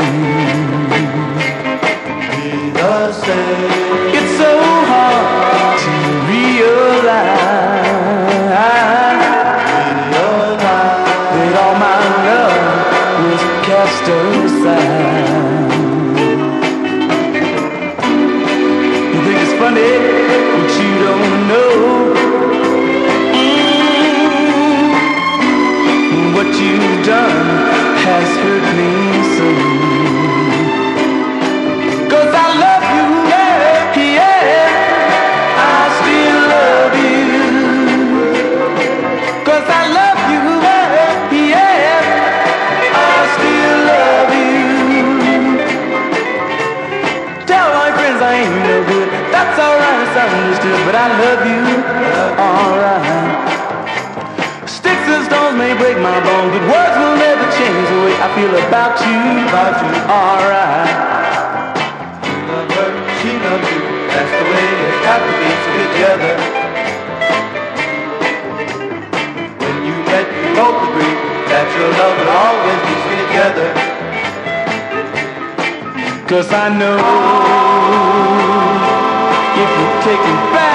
be the same. It's so hard to realize that all my love was cast aside. You think it's funny, but you don't know what you've done has hurt me so. 'Cause I love you, yeah, yeah, I still love you. 'Cause I love you, yeah, yeah, I still love you. Tell my friends I ain't no good, that's alright, it's understood, but I love you, alright. Sticks and stones may break my bones, but words will never change the way I feel about you, alright. She loves you, that's the way it got to be together. When you met, you both agreed that your love would always be together. 'Cause I know if you take it back